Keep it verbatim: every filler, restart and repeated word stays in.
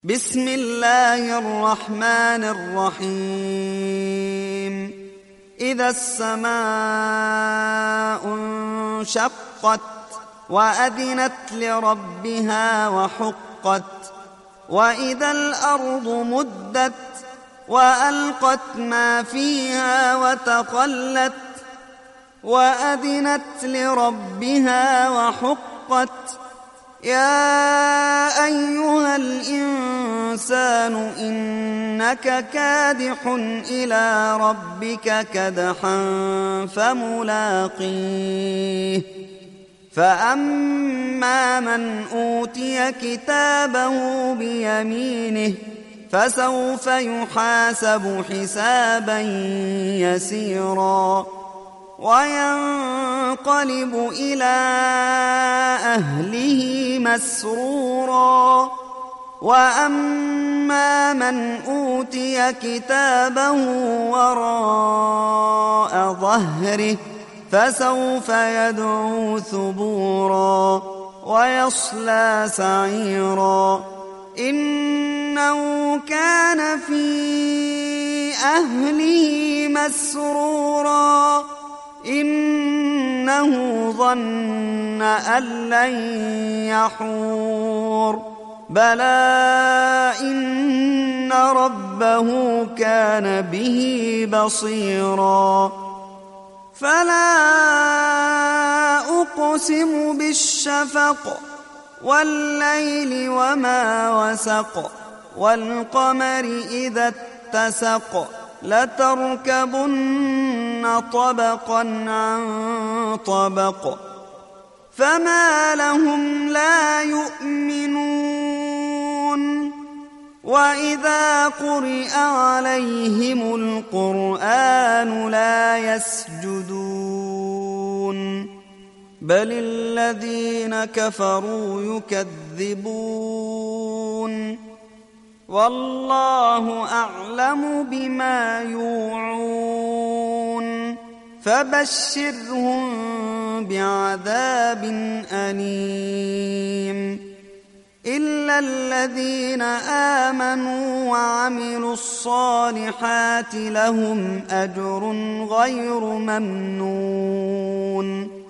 بسم الله الرحمن الرحيم إذا السماء انشقت وأذنت لربها وحقت وإذا الأرض مدت وألقت ما فيها وتخلت وأذنت لربها وحقت يا أيها الإنسان إنك كادح إلى ربك كدحا فملاقيه فأما من أوتي كتابه بيمينه فسوف يحاسب حسابا يسيرا وينقلب إلى أهله مسرورا وأما من أوتي كتابه وراء ظهره فسوف يدعو ثبورا ويصلى سعيرا إنه كان في أهله مسرورا إنه ظن أن لن يحور بلى إن ربه كان به بصيرا فلا أقسم بالشفق والليل وما وسق والقمر إذا اتسق لتركبن طبقا عن طبق فما لهم لا يؤمنون وإذا قرئ عليهم القرآن لا يسجدون بل الذين كفروا يكذبون والله أعلم بما يوعون فبشرهم بعذاب أليم إلا الذين آمنوا وعملوا الصالحات لهم أجر غير ممنون